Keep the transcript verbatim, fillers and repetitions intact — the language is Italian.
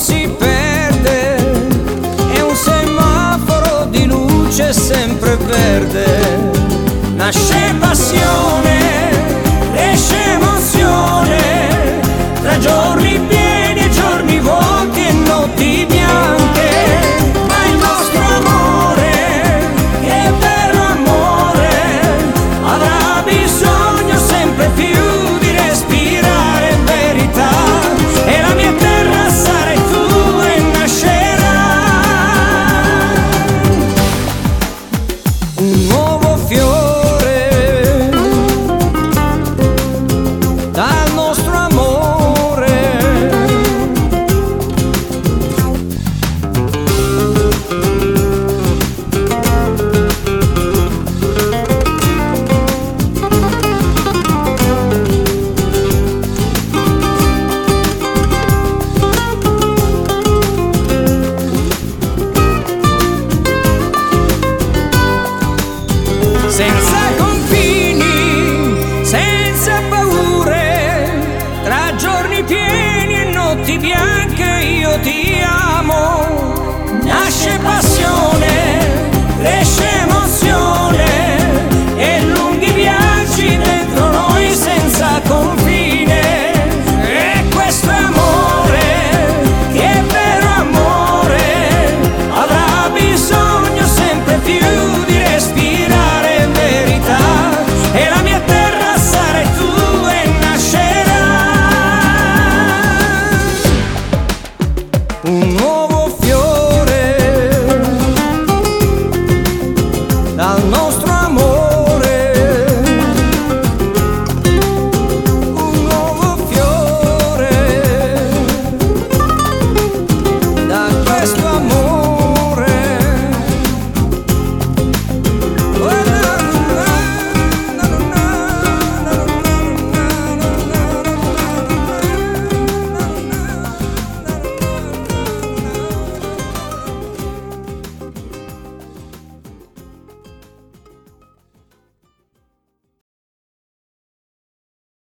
si perde, è un semaforo di luce sempre verde. Nasce passione, cresce emozione, tra giorni pieni e giorni vuoti e notti bianche. Ma il nostro amore, che vero amore, avrà bisogno sempre più di respirare verità. E la mia terra sarai tu e nascerà un nuovo fiore dal nostro amore. Senza confini, senza paure, tra giorni pieni e notti bianche io ti amo. Nasce passione, cresce emozione e lunghi viaggi dentro noi senza confine. E questo amore, che è vero amore, avrà bisogno sempre più di respirare verità. E la mia terra sarai tu e nascerà un nuovo fiore dal nostro